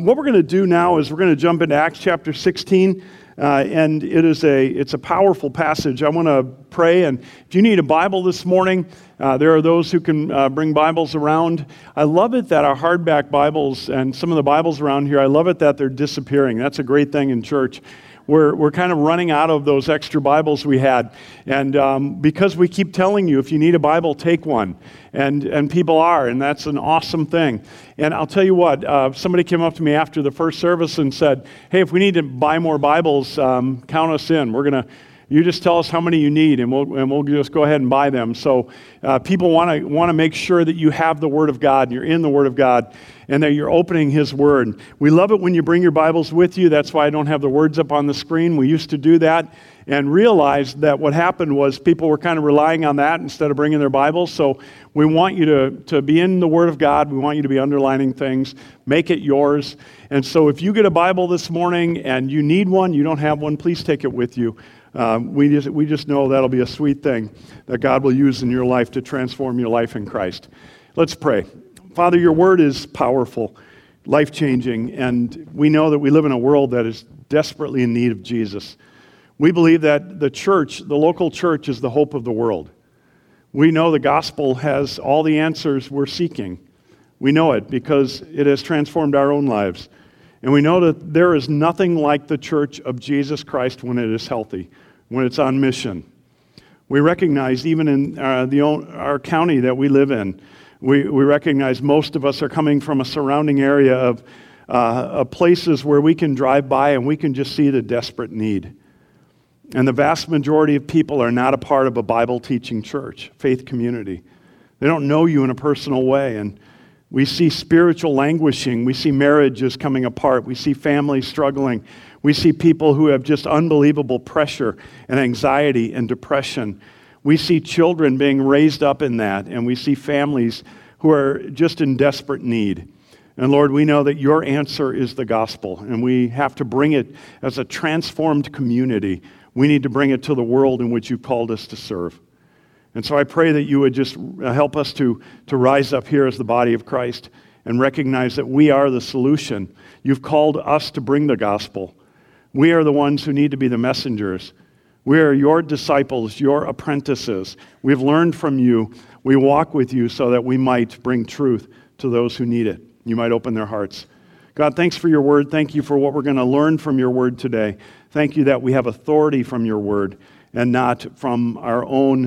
What we're going to do now is we're going to jump into Acts chapter 16, and it's a powerful passage. I want to pray, and if you need a Bible this morning, there are those who can bring Bibles around. I love it that our hardback Bibles and some of the Bibles around here, I love it that they're disappearing. That's a great thing in church. We're kind of running out of those extra Bibles we had. And because we keep telling you, if you need a Bible, take one. And people are, and that's an awesome thing. And I'll tell you what, somebody came up to me after the first service and said, hey, if we need to buy more Bibles, count us in. You just tell us how many you need, and we'll just go ahead and buy them. So people want to make sure that you have the Word of God, and you're in the Word of God, and that you're opening His Word. We love it when you bring your Bibles with you. That's why I don't have the words up on the screen. We used to do that and realized that what happened was people were kind of relying on that instead of bringing their Bibles. So we want you to be in the Word of God. We want you to be underlining things. Make it yours. And so if you get a Bible this morning and you need one, you don't have one, please take it with you. We just know that'll be a sweet thing that God will use in your life to transform your life in Christ. Let's pray. Father, your word is powerful, life-changing, and we know that we live in a world that is desperately in need of Jesus. We believe that the church, the local church, is the hope of the world. We know the gospel has all the answers we're seeking. We know it because it has transformed our own lives. And we know that there is nothing like the church of Jesus Christ when it is healthy, when it's on mission. We recognize even in our county that we live in, we recognize most of us are coming from a surrounding area of places where we can drive by and we can just see the desperate need. And the vast majority of people are not a part of a Bible-teaching church, faith community. They don't know you in a personal way, and we see spiritual languishing. We see marriages coming apart. We see families struggling. We see people who have just unbelievable pressure and anxiety and depression. We see children being raised up in that, and we see families who are just in desperate need. And Lord, we know that your answer is the gospel, and we have to bring it as a transformed community. We need to bring it to the world in which you've called us to serve. And so I pray that you would just help us to rise up here as the body of Christ and recognize that we are the solution. You've called us to bring the gospel. We are the ones who need to be the messengers. We are your disciples, your apprentices. We've learned from you. We walk with you so that we might bring truth to those who need it. You might open their hearts. God, thanks for your word. Thank you for what we're going to learn from your word today. Thank you that we have authority from your word and not from our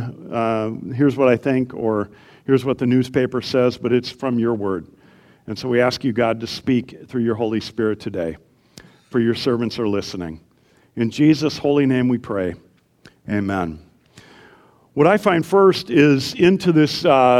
own, here's what I think, or here's what the newspaper says, but it's from your word. And so we ask you, God, to speak through your Holy Spirit today, for your servants are listening. In Jesus' holy name we pray. Amen. What I find first is into this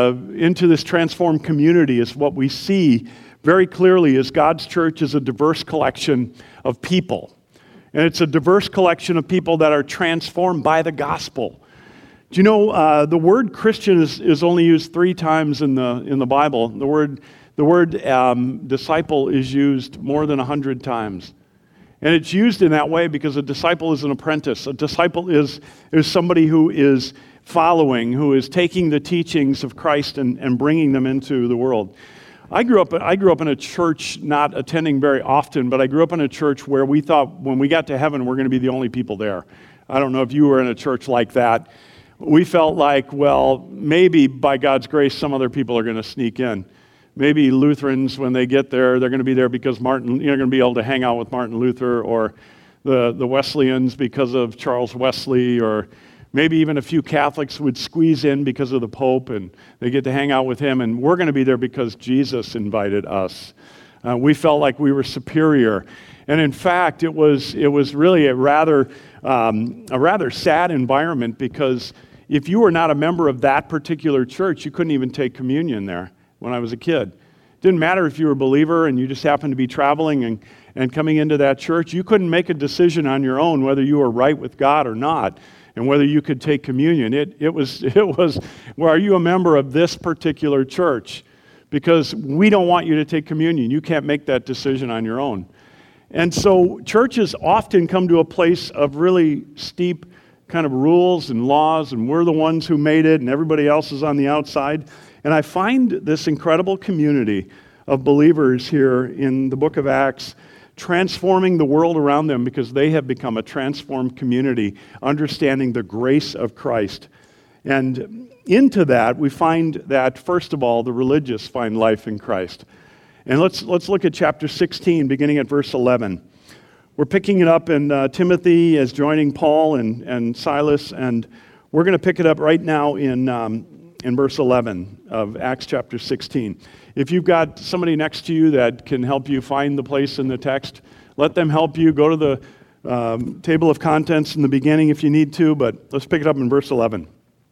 transformed community is what we see very clearly is God's church is a diverse collection of people. And it's a diverse collection of people that are transformed by the gospel. Do you know the word Christian is only used 3 times in the Bible? The word disciple is used more than 100 times. And it's used in that way because a disciple is an apprentice. A disciple is somebody who is following, who is taking the teachings of Christ and bringing them into the world. I grew up in a church, not attending very often, but I grew up in a church where we thought when we got to heaven, we're going to be the only people there. I don't know if you were in a church like that. We felt like, well, maybe by God's grace, some other people are going to sneak in. Maybe Lutherans, when they get there, they're going to be there because you're going to be able to hang out with Martin Luther, or the Wesleyans because of Charles Wesley, or maybe even a few Catholics would squeeze in because of the Pope, and they get to hang out with him, and we're going to be there because Jesus invited us. We felt like we were superior. And in fact, it was really a rather sad environment, because if you were not a member of that particular church, you couldn't even take communion there when I was a kid. It didn't matter if you were a believer and you just happened to be traveling and coming into that church. You couldn't make a decision on your own whether you were right with God or not, and whether you could take communion. It was, well, are you a member of this particular church? Because we don't want you to take communion. You can't make that decision on your own. And so churches often come to a place of really steep kind of rules and laws, and we're the ones who made it, and everybody else is on the outside. And I find this incredible community of believers here in the book of Acts, transforming the world around them because they have become a transformed community, understanding the grace of Christ. And into that, we find that, first of all, the religious find life in Christ. And let's look at chapter 16, beginning at verse 11. We're picking it up, and Timothy is joining Paul and Silas, and we're going to pick it up right now in verse 11 of Acts chapter 16. If you've got somebody next to you that can help you find the place in the text, let them help you. Go to the table of contents in the beginning if you need to, but let's pick it up in verse 11.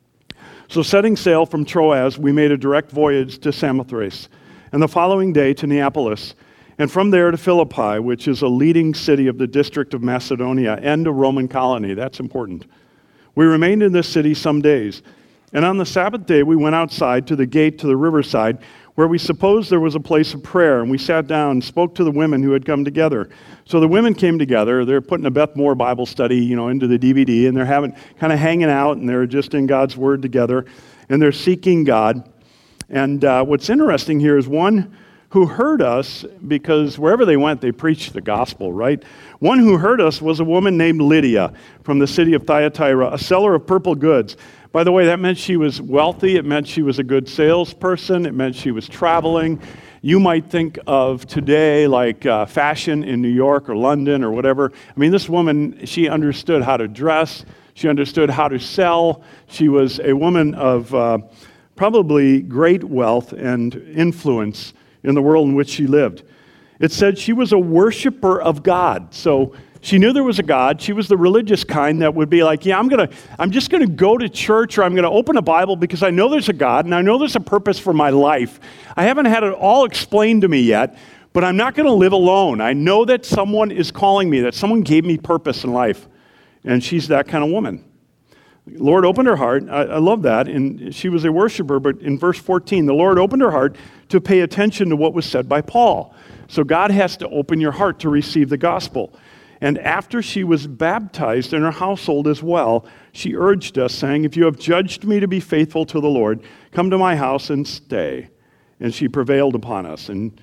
So setting sail from Troas, we made a direct voyage to Samothrace, and the following day to Neapolis, and from there to Philippi, which is a leading city of the district of Macedonia and a Roman colony. That's important. We remained in this city some days, and on the Sabbath day we went outside to the gate to the riverside, where we supposed there was a place of prayer, and we sat down and spoke to the women who had come together. So the women came together. They're putting a Beth Moore Bible study, into the DVD, and they're kind of hanging out, and they're just in God's Word together, and they're seeking God. And what's interesting here is one who heard us, because wherever they went, they preached the gospel, right? One who heard us was a woman named Lydia from the city of Thyatira, a seller of purple goods. By the way, that meant she was wealthy. It meant she was a good salesperson. It meant she was traveling. You might think of today like fashion in New York or London or whatever. I mean, this woman, she understood how to dress. She understood how to sell. She was a woman of probably great wealth and influence in the world in which she lived. It said she was a worshiper of God. So she knew there was a God. She was the religious kind that would be like, yeah, I'm just going to go to church, or I'm going to open a Bible because I know there's a God and I know there's a purpose for my life. I haven't had it all explained to me yet, but I'm not going to live alone. I know that someone is calling me, that someone gave me purpose in life. And she's that kind of woman. The Lord opened her heart. I love that. And she was a worshiper, but in verse 14, the Lord opened her heart to pay attention to what was said by Paul. So God has to open your heart to receive the gospel. And after she was baptized in her household as well, she urged us, saying, if you have judged me to be faithful to the Lord, come to my house and stay. And she prevailed upon us. And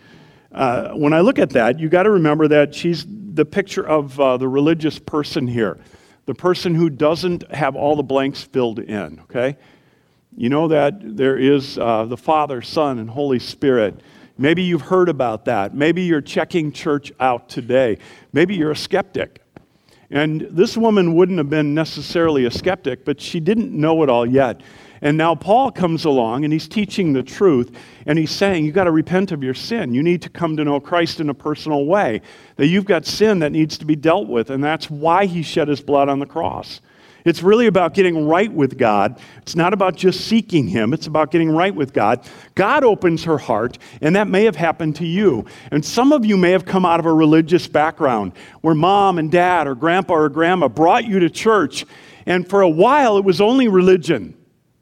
when I look at that, you got to remember that she's the picture of the religious person here, the person who doesn't have all the blanks filled in, okay? You know that there is the Father, Son, and Holy Spirit. Maybe you've heard about that. Maybe you're checking church out today. Maybe you're a skeptic. And this woman wouldn't have been necessarily a skeptic, but she didn't know it all yet. And now Paul comes along and he's teaching the truth, and he's saying you got to repent of your sin. You need to come to know Christ in a personal way, that you've got sin that needs to be dealt with, and that's why he shed his blood on the cross. It's really about getting right with God. It's not about just seeking him. It's about getting right with God. God opens her heart, and that may have happened to you. And some of you may have come out of a religious background where mom and dad or grandpa or grandma brought you to church, and for a while it was only religion.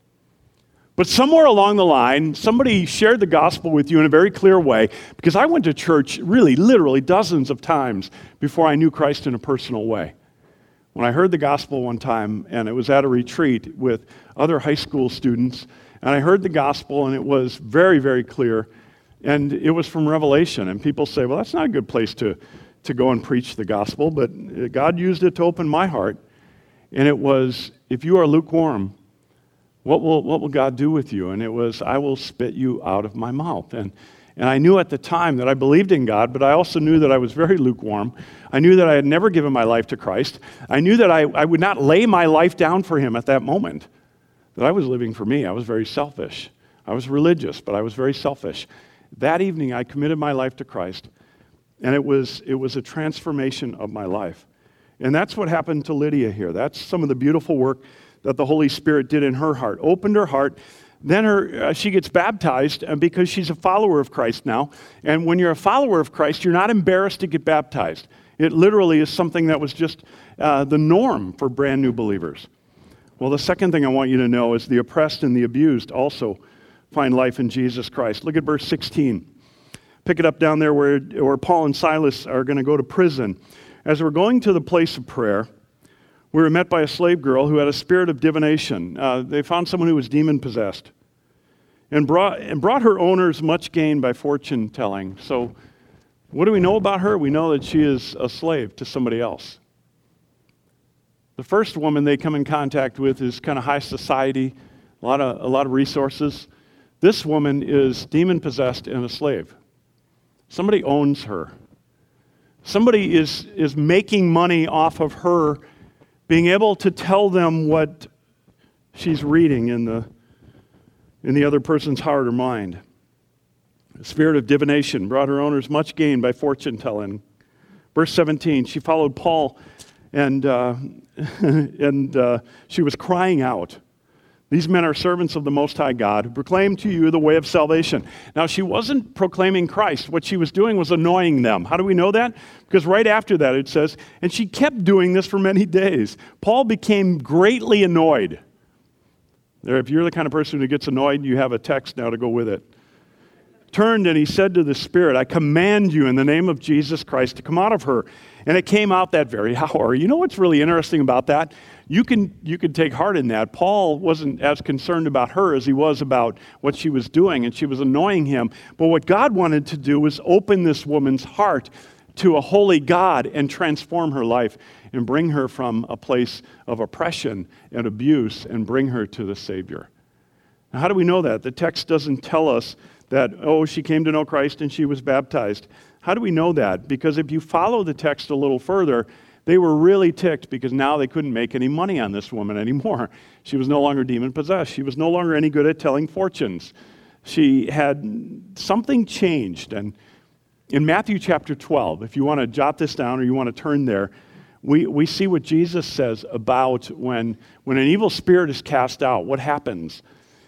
But somewhere along the line, somebody shared the gospel with you in a very clear way, because I went to church really, literally dozens of times before I knew Christ in a personal way. When I heard the gospel one time, and it was at a retreat with other high school students, and I heard the gospel, and it was very, very clear, and it was from Revelation. And people say, well, that's not a good place to go and preach the gospel, but God used it to open my heart, and it was, if you are lukewarm, what will God do with you? And it was, I will spit you out of my mouth. And I knew at the time that I believed in God, but I also knew that I was very lukewarm. I knew that I had never given my life to Christ. I knew that I would not lay my life down for him at that moment, that I was living for me. I was very selfish. I was religious, but I was very selfish. That evening, I committed my life to Christ, and it was a transformation of my life. And that's what happened to Lydia here. That's some of the beautiful work that the Holy Spirit did in her heart, opened her heart. Then she gets baptized because she's a follower of Christ now. And when you're a follower of Christ, you're not embarrassed to get baptized. It literally is something that was just the norm for brand new believers. Well, the second thing I want you to know is the oppressed and the abused also find life in Jesus Christ. Look at verse 16. Pick it up down there where Paul and Silas are going to go to prison. As we're going to the place of prayer, we were met by a slave girl who had a spirit of divination. They found someone who was demon-possessed. and brought her owners much gain by fortune telling. So what do we know about her? We know that she is a slave to somebody else. The first woman they come in contact with is kind of high society, a lot of resources. This woman is demon-possessed and a slave. Somebody owns her. Somebody is making money off of her being able to tell them what she's reading in the other person's heart or mind. The spirit of divination brought her owners much gain by fortune telling. Verse 17, she followed Paul and she was crying out, "These men are servants of the Most High God who proclaim to you the way of salvation." Now, she wasn't proclaiming Christ. What she was doing was annoying them. How do we know that? Because right after that it says, and she kept doing this for many days. Paul became greatly annoyed. If you're the kind of person who gets annoyed, you have a text now to go with it. Turned and he said to the spirit, "I command you in the name of Jesus Christ to come out of her." And it came out that very hour. You know what's really interesting about that? You can take heart in that. Paul wasn't as concerned about her as he was about what she was doing, and she was annoying him. But what God wanted to do was open this woman's heart to a holy God and transform her life and bring her from a place of oppression and abuse and bring her to the Savior. Now, how do we know that? The text doesn't tell us that, she came to know Christ and she was baptized. How do we know that? Because if you follow the text a little further, they were really ticked because now they couldn't make any money on this woman anymore. She was no longer demon-possessed. She was no longer any good at telling fortunes. She had something changed. And in Matthew chapter 12, if you want to jot this down or you want to turn there, we see what Jesus says about when an evil spirit is cast out, what happens.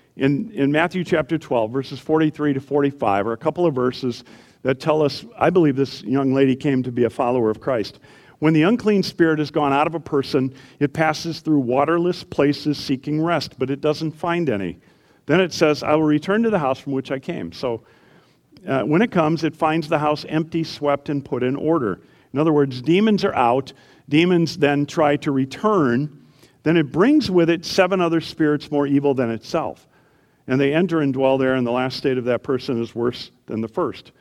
In Matthew chapter 12, verses 43 to 45 are a couple of verses that tell us, I believe this young lady came to be a follower of Christ. When the unclean spirit has gone out of a person, it passes through waterless places seeking rest, but it doesn't find any. Then it says, "I will return to the house from which I came." So when it comes, it finds the house empty, swept, and put in order. In other words, demons are out. Demons then try to return. Then it brings with it 7 other spirits more evil than itself. And they enter and dwell there, and the last state of that person is worse than the first.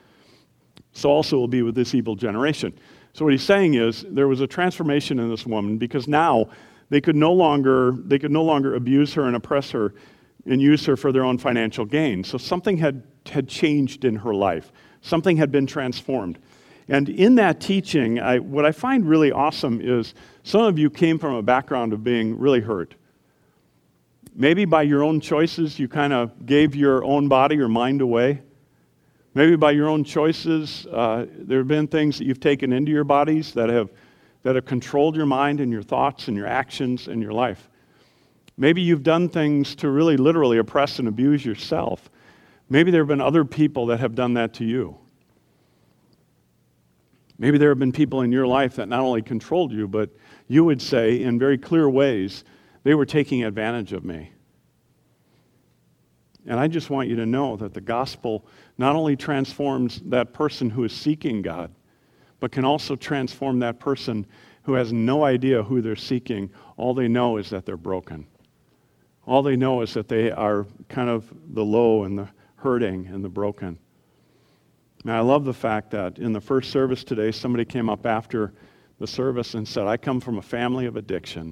So also will be with this evil generation. So what he's saying is there was a transformation in this woman because now they could no longer abuse her and oppress her and use her for their own financial gain. So something had changed in her life. Something had been transformed. And in that teaching, what I find really awesome is some of you came from a background of being really hurt. Maybe by your own choices, you kind of gave your own body or mind away. Maybe by your own choices, there have been things that you've taken into your bodies that have controlled your mind and your thoughts and your actions and your life. Maybe you've done things to really literally oppress and abuse yourself. Maybe there have been other people that have done that to you. Maybe there have been people in your life that not only controlled you, but you would say in very clear ways, they were taking advantage of me. And I just want you to know that the gospel not only transforms that person who is seeking God, but can also transform that person who has no idea who they're seeking. All they know is that they're broken. All they know is that they are kind of the low and the hurting and the broken. Now, I love the fact that in the first service today, somebody came up after the service and said, "I come from a family of addiction.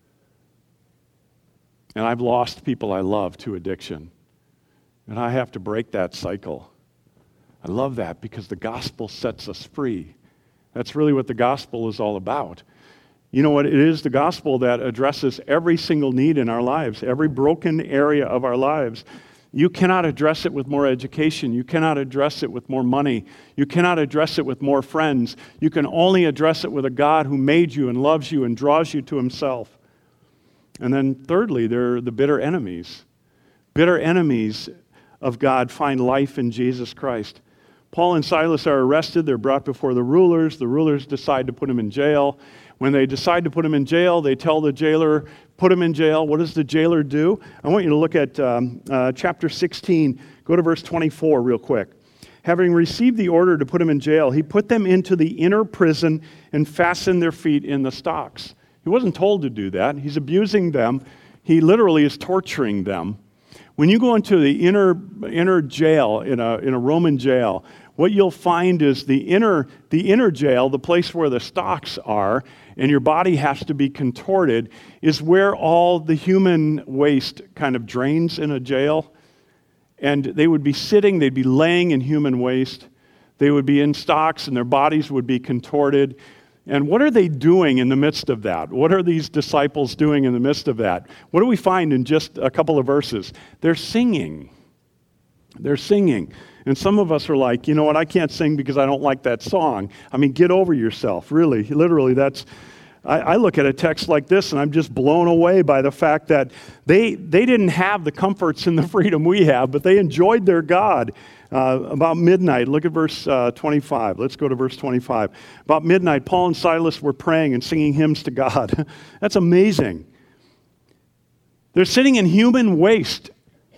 And I've lost people I love to addiction. And I have to break that cycle." I love that because the gospel sets us free. That's really what the gospel is all about. You know what? It is the gospel that addresses every single need in our lives, every broken area of our lives. You cannot address it with more education. You cannot address it with more money. You cannot address it with more friends. You can only address it with a God who made you and loves you and draws you to himself. And then thirdly, they're the bitter enemies. Bitter enemies of God find life in Jesus Christ. Paul and Silas are arrested. They're brought before the rulers. The rulers decide to put him in jail. When they decide to put him in jail, they tell the jailer, put him in jail. What does the jailer do? I want you to look at chapter 16. Go to verse 24 real quick. Having received the order to put him in jail, he put them into the inner prison and fastened their feet in the stocks. He wasn't told to do that. He's abusing them. He literally is torturing them. When you go into the inner jail, in a Roman jail, what you'll find is the inner jail, the place where the stocks are, and your body has to be contorted, is where all the human waste kind of drains in a jail. And they would be sitting, they'd be laying in human waste. They would be in stocks, and their bodies would be contorted. And what are they doing in the midst of that? What are these disciples doing in the midst of that? What do we find in just a couple of verses? They're singing. They're singing. And some of us are like, you know what, I can't sing because I don't like that song. I mean, get over yourself, really. Literally, I look at a text like this and I'm just blown away by the fact that they didn't have the comforts and the freedom we have, but they enjoyed their God. About midnight, look at verse 25. Let's go to verse 25. About midnight, Paul and Silas were praying and singing hymns to God. That's amazing. They're sitting in human waste.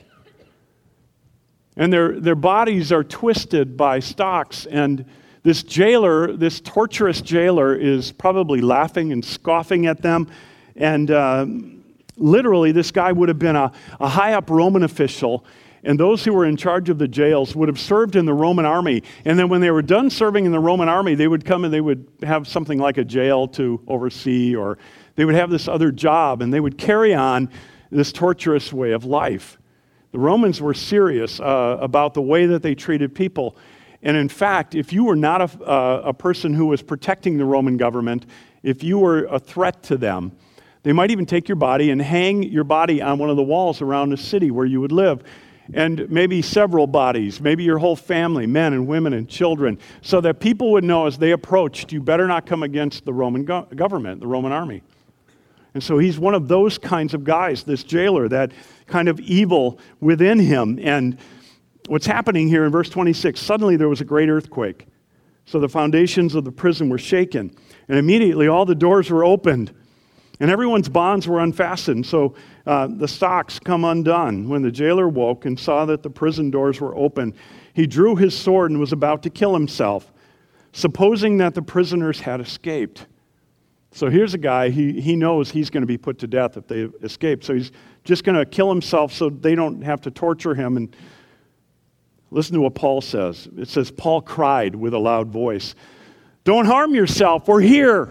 And their bodies are twisted by stocks. And this jailer, this torturous jailer, is probably laughing and scoffing at them. And literally, this guy would have been a high-up Roman official. And those who were in charge of the jails would have served in the Roman army. And then when they were done serving in the Roman army, they would come and they would have something like a jail to oversee, or they would have this other job, and they would carry on this torturous way of life. The Romans were serious about the way that they treated people. And in fact, if you were not a person who was protecting the Roman government, if you were a threat to them, they might even take your body and hang your body on one of the walls around the city where you would live. And maybe several bodies, maybe your whole family, men and women and children, so that people would know as they approached, you better not come against the Roman government, the Roman army. And so he's one of those kinds of guys, this jailer, that kind of evil within him. And what's happening here in verse 26, suddenly there was a great earthquake. So the foundations of the prison were shaken, and immediately all the doors were opened, and everyone's bonds were unfastened. So the stocks come undone. When the jailer woke and saw that the prison doors were open, he drew his sword and was about to kill himself, supposing that the prisoners had escaped. So here's a guy, he knows he's going to be put to death if they escape. So he's just going to kill himself so they don't have to torture him. And listen to what Paul says. It says, Paul cried with a loud voice, "Don't harm yourself, we're here."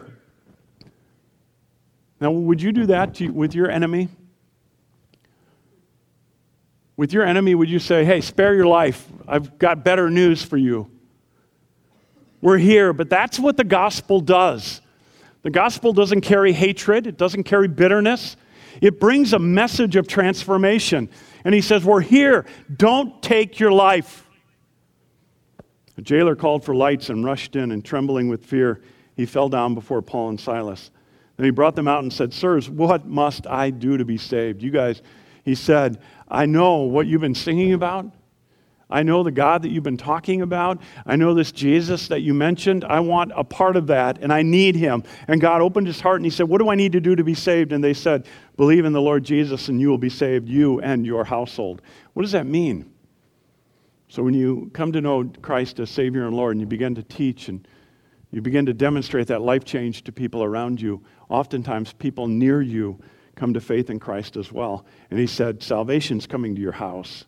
Now, would you do that with your enemy? With your enemy, would you say, "Hey, spare your life. I've got better news for you. We're here." But that's what the gospel does. The gospel doesn't carry hatred. It doesn't carry bitterness. It brings a message of transformation. And he says, "We're here. Don't take your life." The jailer called for lights and rushed in, and trembling with fear, he fell down before Paul and Silas. Then he brought them out and said, "Sirs, what must I do to be saved?" You guys, he said, "I know what you've been singing about. I know the God that you've been talking about. I know this Jesus that you mentioned. I want a part of that, and I need him." And God opened his heart, and he said, "What do I need to do to be saved?" And they said, "Believe in the Lord Jesus, and you will be saved, you and your household." What does that mean? So when you come to know Christ as Savior and Lord, and you begin to teach, and you begin to demonstrate that life change to people around you, oftentimes people near you come to faith in Christ as well. And he said, salvation's coming to your house.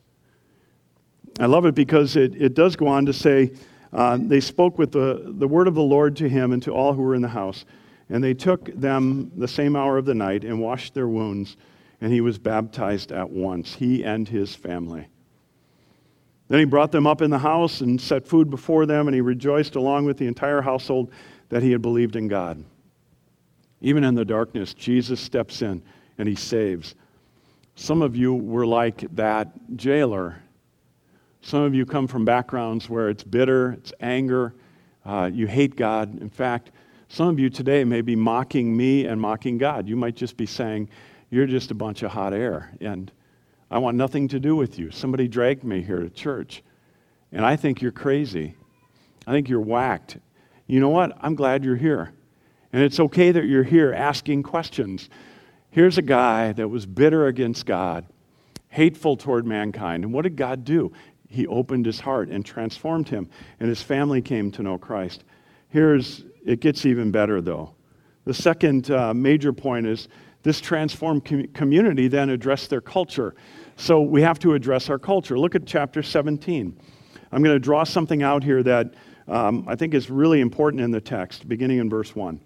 I love it because it does go on to say, they spoke with the word of the Lord to him and to all who were in the house. And they took them the same hour of the night and washed their wounds. And he was baptized at once, he and his family. Then he brought them up in the house and set food before them, and he rejoiced along with the entire household that he had believed in God. Even in the darkness, Jesus steps in and he saves. Some of you were like that jailer. Some of you come from backgrounds where it's bitter, it's anger, you hate God. In fact, some of you today may be mocking me and mocking God. You might just be saying, "You're just a bunch of hot air, and I want nothing to do with you. Somebody dragged me here to church, and I think you're crazy. I think you're whacked." You know what? I'm glad you're here. And it's okay that you're here asking questions. Here's a guy that was bitter against God, hateful toward mankind. And what did God do? He opened his heart and transformed him, and his family came to know Christ. It gets even better, though. The second major point is This transformed community then addressed their culture. So we have to address our culture. Look at chapter 17. I'm going to draw something out here that I think is really important in the text, beginning in verse 1.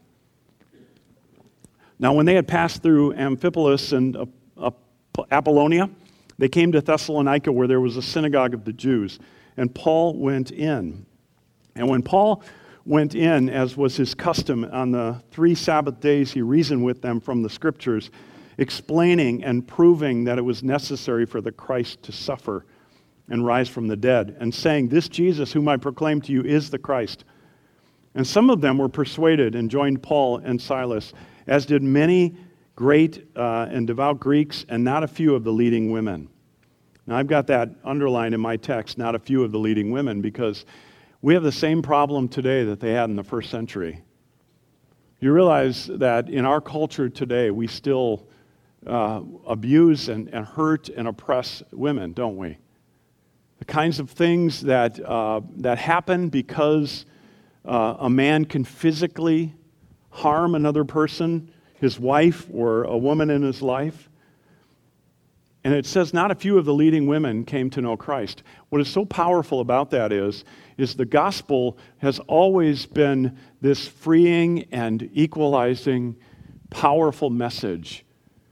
Now, when they had passed through Amphipolis and Apollonia, they came to Thessalonica, where there was a synagogue of the Jews, and Paul went in. And when Paul went in, as was his custom, on the 3 Sabbath days, he reasoned with them from the Scriptures, explaining and proving that it was necessary for the Christ to suffer and rise from the dead, and saying, "This Jesus, whom I proclaim to you, is the Christ." And some of them were persuaded and joined Paul and Silas, as did many great and devout Greeks, and not a few of the leading women. Now, I've got that underlined in my text, not a few of the leading women, because we have the same problem today that they had in the first century. You realize that in our culture today, we still abuse and hurt and oppress women, don't we? The kinds of things that happen because a man can physically harm another person, his wife or a woman in his life. And it says not a few of the leading women came to know Christ. What is so powerful about that is the gospel has always been this freeing and equalizing, powerful message.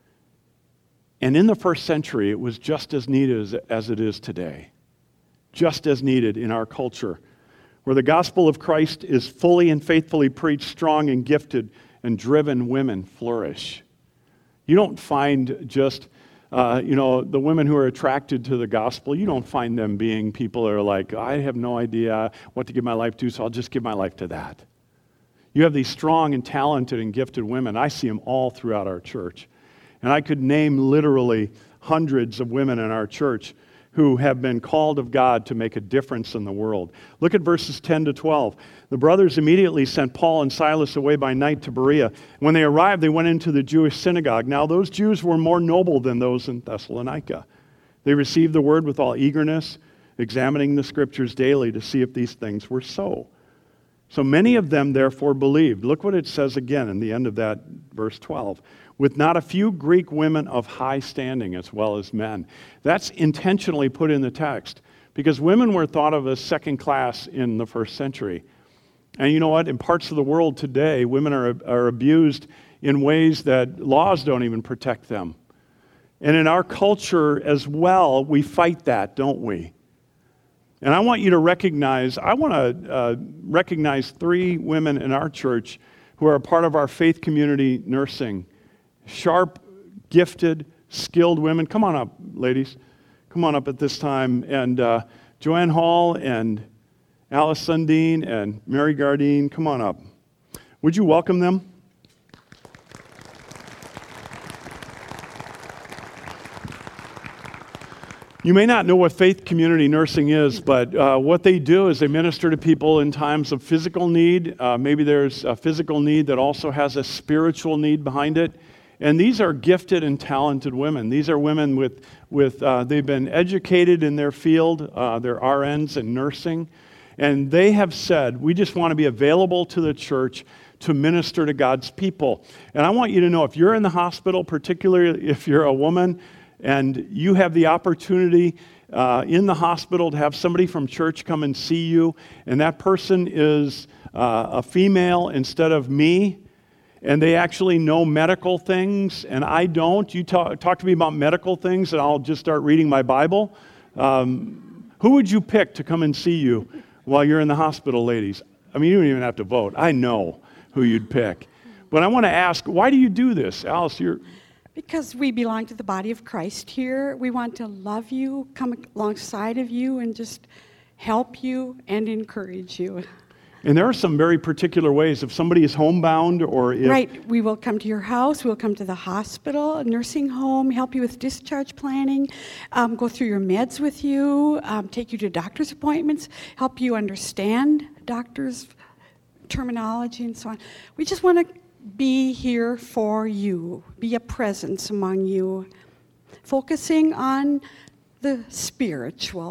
And in the first century, it was just as needed as it is today. Just as needed in our culture, where the gospel of Christ is fully and faithfully preached, strong and gifted and driven women flourish. You don't find just, the women who are attracted to the gospel, you don't find them being people that are like, I have no idea what to give my life to, so I'll just give my life to that. You have these strong and talented and gifted women. I see them all throughout our church. And I could name literally hundreds of women in our church who have been called of God to make a difference in the world. Look at verses 10 to 12. The brothers immediately sent Paul and Silas away by night to Berea. When they arrived, they went into the Jewish synagogue. Now those Jews were more noble than those in Thessalonica. They received the word with all eagerness, examining the Scriptures daily to see if these things were so. So many of them therefore believed. Look what it says again in the end of that verse 12. With not a few Greek women of high standing as well as men. That's intentionally put in the text because women were thought of as second class in the first century. And you know what? In parts of the world today, women are abused in ways that laws don't even protect them. And in our culture as well, we fight that, don't we? And I want you to recognize 3 women in our church who are a part of our faith community nursing. Sharp, gifted, skilled women. Come on up, ladies. Come on up at this time. And Joanne Hall and Alice Sundin and Mary Gardine, come on up. Would you welcome them? You may not know what faith community nursing is, but what they do is they minister to people in times of physical need. Maybe there's a physical need that also has a spiritual need behind it. And these are gifted and talented women. These are women with they've been educated in their field, they're RNs in nursing, and they have said, we just want to be available to the church to minister to God's people. And I want you to know, if you're in the hospital, particularly if you're a woman, and you have the opportunity in the hospital to have somebody from church come and see you, and that person is a female instead of me, and they actually know medical things, and I don't. You talk to me about medical things, and I'll just start reading my Bible. Who would you pick to come and see you while you're in the hospital, ladies? I mean, you don't even have to vote. I know who you'd pick. But I want to ask, why do you do this? Alice, Because we belong to the body of Christ here. We want to love you, come alongside of you, and just help you and encourage you. And there are some very particular ways. If somebody is homebound or if... Right. We will come to your house. We'll come to the hospital, a nursing home, help you with discharge planning, go through your meds with you, take you to doctor's appointments, help you understand doctor's terminology and so on. We just want to be here for you, be a presence among you, focusing on the spiritual, but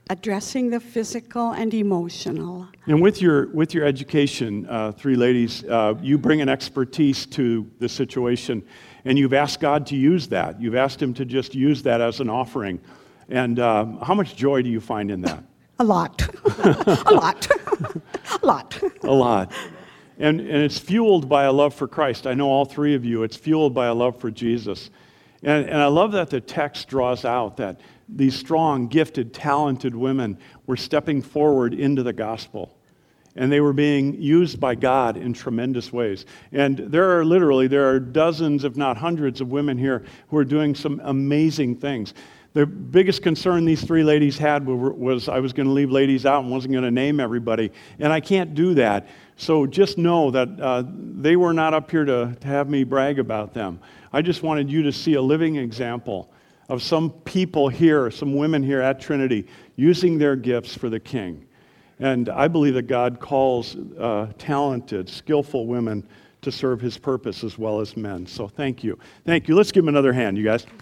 addressing the physical and emotional. And with your education, three ladies, you bring an expertise to the situation, and you've asked God to use that. You've asked Him to just use that as an offering. And how much joy do you find in that? A lot. A lot. A lot. A lot. And it's fueled by a love for Christ. I know all three of you, it's fueled by a love for Jesus. And I love that the text draws out that these strong, gifted, talented women were stepping forward into the gospel. And they were being used by God in tremendous ways. And there are dozens, if not hundreds, of women here who are doing some amazing things. The biggest concern these three ladies had was I was going to leave ladies out and wasn't going to name everybody. And I can't do that. So just know that they were not up here to have me brag about them. I just wanted you to see a living example of some people here, some women here at Trinity, using their gifts for the King. And I believe that God calls talented, skillful women to serve His purpose as well as men. So thank you. Thank you. Let's give them another hand, you guys.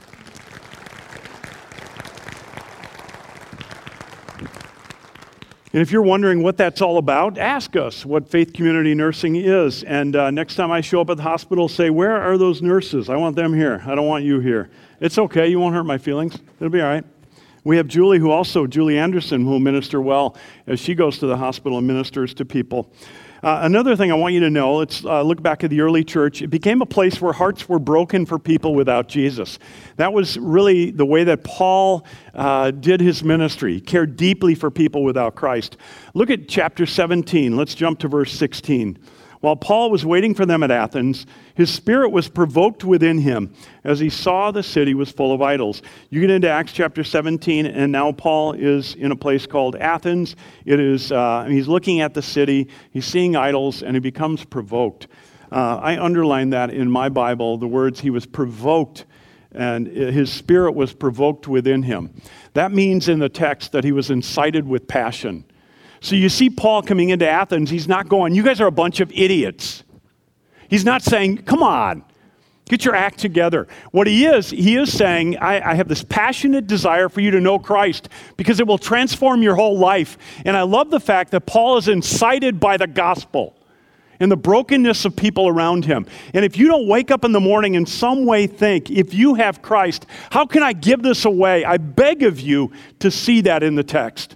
And if you're wondering what that's all about, ask us what Faith Community Nursing is. And next time I show up at the hospital, say, where are those nurses? I want them here. I don't want you here. It's okay. You won't hurt my feelings. It'll be all right. We have Julie Anderson, who will minister well as she goes to the hospital and ministers to people. Another thing I want you to know, let's look back at the early church. It became a place where hearts were broken for people without Jesus. That was really the way that Paul did his ministry. He cared deeply for people without Christ. Look at chapter 17. Let's jump to verse 16. While Paul was waiting for them at Athens, his spirit was provoked within him as he saw the city was full of idols. You get into Acts chapter 17, and now Paul is in a place called Athens. He's looking at the city, he's seeing idols, and he becomes provoked. I underline that in my Bible, the words, he was provoked, and his spirit was provoked within him. That means in the text that he was incited with passion. So you see Paul coming into Athens, he's not going, you guys are a bunch of idiots. He's not saying, come on, get your act together. What he is saying, I have this passionate desire for you to know Christ because it will transform your whole life. And I love the fact that Paul is incited by the gospel and the brokenness of people around him. And if you don't wake up in the morning in some way think, if you have Christ, how can I give this away? I beg of you to see that in the text.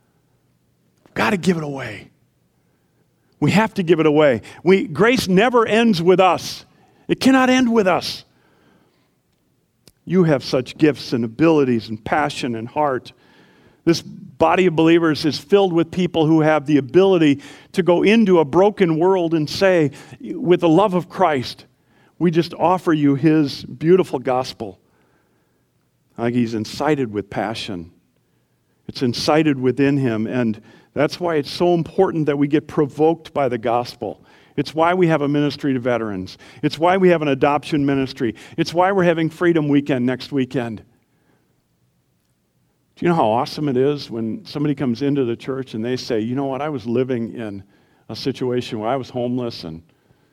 Got to give it away. We have to give it away. Grace never ends with us. It cannot end with us. You have such gifts and abilities and passion and heart. This body of believers is filled with people who have the ability to go into a broken world and say, with the love of Christ, we just offer you His beautiful gospel. Like he's incited with passion. It's incited within him, and that's why it's so important that we get provoked by the gospel. It's why we have a ministry to veterans. It's why we have an adoption ministry. It's why we're having Freedom Weekend next weekend. Do you know how awesome it is when somebody comes into the church and they say, you know what, I was living in a situation where I was homeless and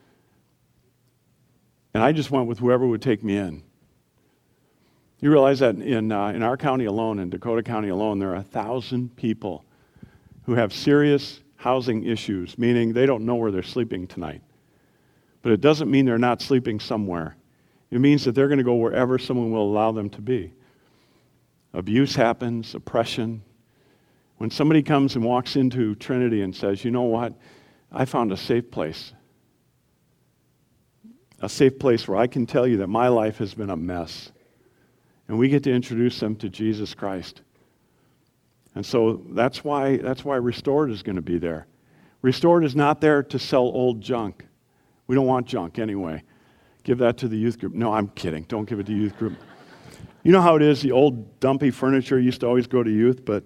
I just went with whoever would take me in. You realize that in our county alone, in Dakota County alone, there are 1,000 people who have serious housing issues, meaning they don't know where they're sleeping tonight. But it doesn't mean they're not sleeping somewhere. It means that they're going to go wherever someone will allow them to be. Abuse happens, oppression. When somebody comes and walks into Trinity and says, you know what, I found a safe place where I can tell you that my life has been a mess. And we get to introduce them to Jesus Christ. And so that's why Restored is going to be there. Restored is not there to sell old junk. We don't want junk anyway. Give that to the youth group. No, I'm kidding. Don't give it to youth group. You know how it is, the old dumpy furniture used to always go to youth, but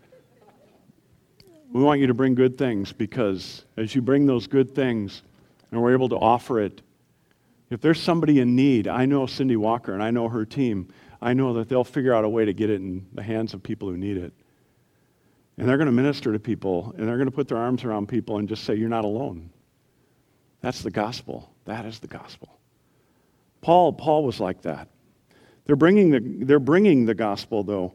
we want you to bring good things, because as you bring those good things and we're able to offer it, if there's somebody in need, I know Cindy Walker and I know her team, I know that they'll figure out a way to get it in the hands of people who need it. And they're going to minister to people, and they're going to put their arms around people and just say, you're not alone. That's the gospel. That is the gospel. Paul was like that. They're bringing the gospel, though,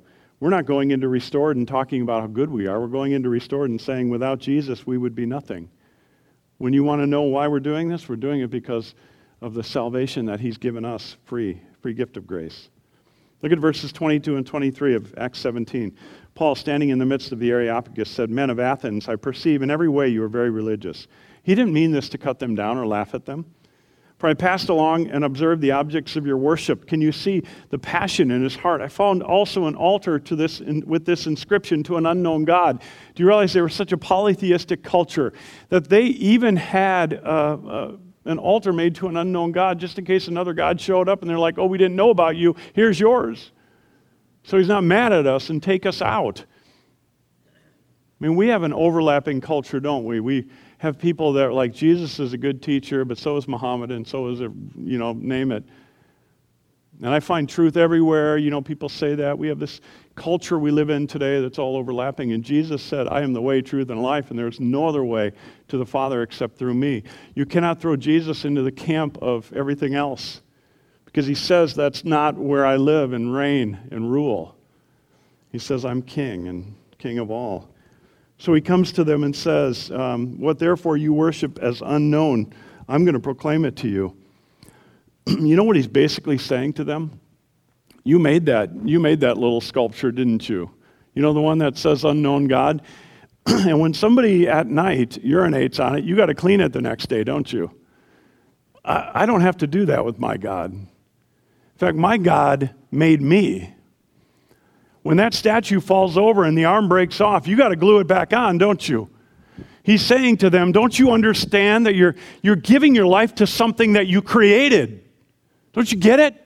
We're not going into Restored and talking about how good we are. We're going into Restored and saying, without Jesus, we would be nothing. When you want to know why we're doing this, we're doing it because of the salvation that he's given us, free gift of grace. Look at verses 22 and 23 of Acts 17. Paul, standing in the midst of the Areopagus, said, "Men of Athens, I perceive in every way you are very religious." He didn't mean this to cut them down or laugh at them. "For I passed along and observed the objects of your worship." Can you see the passion in his heart? "I found also an altar to this with this inscription, to an unknown God." Do you realize they were such a polytheistic culture that they even had an altar made to an unknown God just in case another God showed up and they're like, "Oh, we didn't know about you. Here's yours." So he's not mad at us and take us out. I mean, we have an overlapping culture, don't we? We have people that are like, Jesus is a good teacher, but so is Muhammad, and so is, name it. And I find truth everywhere. People say that. We have this culture we live in today that's all overlapping. And Jesus said, "I am the way, truth, and life, and there's no other way to the Father except through me." You cannot throw Jesus into the camp of everything else, because he says that's not where I live and reign and rule. He says, "I'm king and king of all." So he comes to them and says, "What therefore you worship as unknown, I'm going to proclaim it to you." You know what he's basically saying to them? You made that little sculpture, didn't you? You know, the one that says unknown God? And when somebody at night urinates on it, you got to clean it the next day, don't you? I don't have to do that with my God. In fact, my God made me. When that statue falls over and the arm breaks off, you got to glue it back on, don't you? He's saying to them, don't you understand that you're giving your life to something that you created? Don't you get it?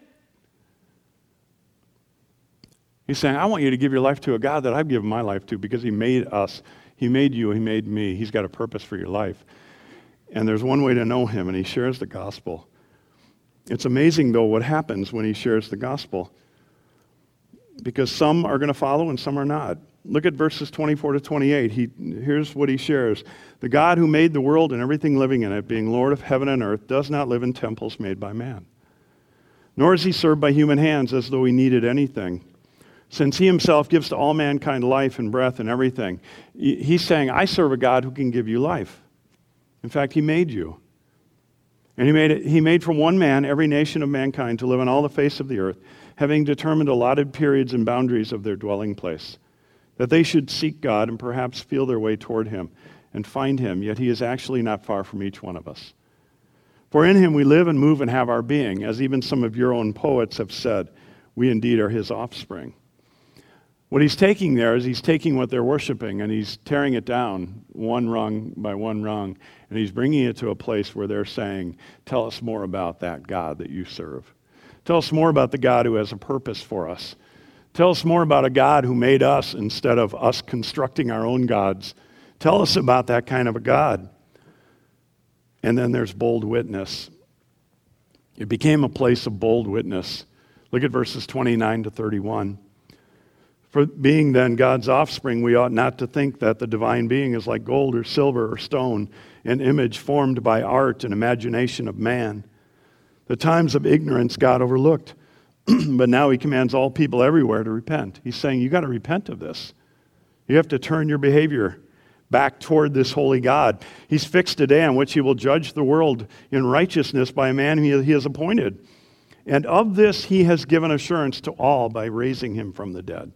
He's saying, I want you to give your life to a God that I've given my life to, because he made us. He made you. He made me. He's got a purpose for your life. And there's one way to know him, and he shares the gospel. It's amazing, though, what happens when he shares the gospel, because some are going to follow and some are not. Look at verses 24 to 28. Here's what he shares. The God who made the world and everything living in it, being Lord of heaven and earth, does not live in temples made by man. Nor is he served by human hands as though he needed anything, since he himself gives to all mankind life and breath and everything. He's saying, I serve a God who can give you life. In fact, he made you. And he made from one man every nation of mankind to live on all the face of the earth, having determined allotted periods and boundaries of their dwelling place, that they should seek God and perhaps feel their way toward him and find him, yet he is actually not far from each one of us. For in him we live and move and have our being, as even some of your own poets have said, we indeed are his offspring. What he's taking there is he's taking what they're worshiping and he's tearing it down one rung by one rung, and he's bringing it to a place where they're saying, tell us more about that God that you serve. Tell us more about the God who has a purpose for us. Tell us more about a God who made us instead of us constructing our own gods. Tell us about that kind of a God. And then there's bold witness. It became a place of bold witness. Look at verses 29 to 31. For being then God's offspring, we ought not to think that the divine being is like gold or silver or stone, an image formed by art and imagination of man. The times of ignorance God overlooked, but now he commands all people everywhere to repent. He's saying, you got to repent of this. You have to turn your behavior back toward this holy God. He's fixed a day on which he will judge the world in righteousness by a man he has appointed. And of this he has given assurance to all by raising him from the dead.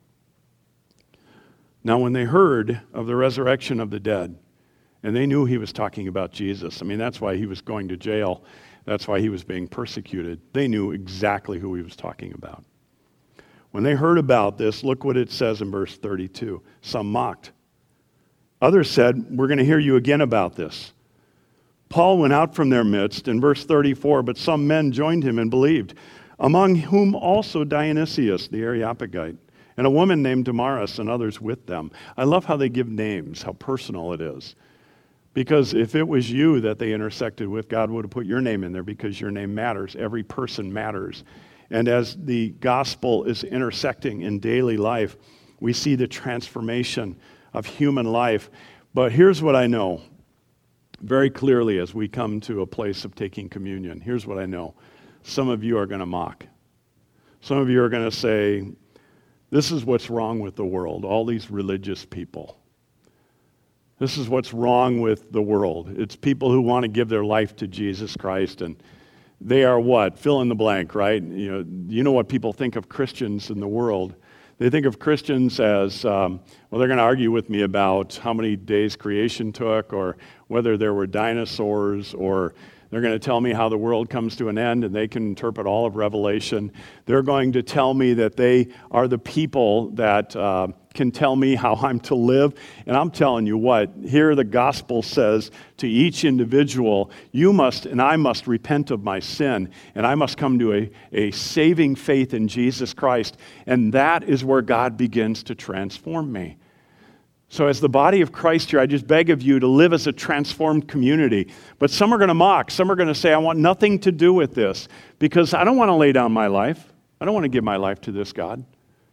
Now when they heard of the resurrection of the dead, and they knew he was talking about Jesus. I mean, that's why he was going to jail. That's why he was being persecuted. They knew exactly who he was talking about. When they heard about this, look what it says in verse 32. Some mocked. Others said, we're going to hear you again about this. Paul went out from their midst, in verse 34, but some men joined him and believed, among whom also Dionysius, the Areopagite, and a woman named Damaris, and others with them. I love how they give names, how personal it is. Because if it was you that they intersected with, God would have put your name in there, because your name matters. Every person matters. And as the gospel is intersecting in daily life, we see the transformation of human life. But here's what I know very clearly as we come to a place of taking communion. Here's what I know. Some of you are going to mock. Some of you are going to say, This is what's wrong with the world, all these religious people. This is what's wrong with the world. It's people who want to give their life to Jesus Christ, and they are what? Fill in the blank, right? You know what people think of Christians in the world. They think of Christians as, they're going to argue with me about how many days creation took, or whether there were dinosaurs, or they're going to tell me how the world comes to an end and they can interpret all of Revelation. They're going to tell me that they are the people that can tell me how I'm to live. And I'm telling you what, here the gospel says to each individual, you must and I must repent of my sin, and I must come to a saving faith in Jesus Christ. And that is where God begins to transform me. So as the body of Christ here, I just beg of you to live as a transformed community. But some are going to mock. Some are going to say, I want nothing to do with this because I don't want to lay down my life. I don't want to give my life to this God.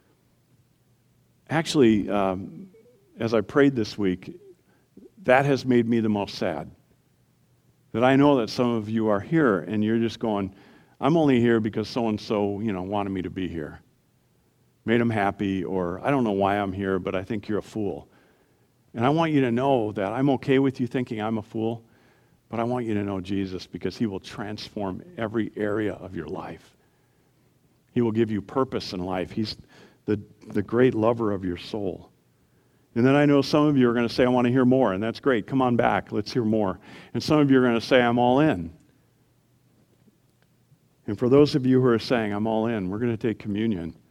Actually, as I prayed this week, that has made me the most sad. That I know that some of you are here and you're just going, I'm only here because so-and-so, wanted me to be here. Made them happy, or I don't know why I'm here, but I think you're a fool. And I want you to know that I'm okay with you thinking I'm a fool, but I want you to know Jesus, because he will transform every area of your life. He will give you purpose in life. He's the great lover of your soul. And then I know some of you are going to say, I want to hear more, and that's great. Come on back. Let's hear more. And some of you are going to say, I'm all in. And for those of you who are saying, I'm all in, we're going to take communion.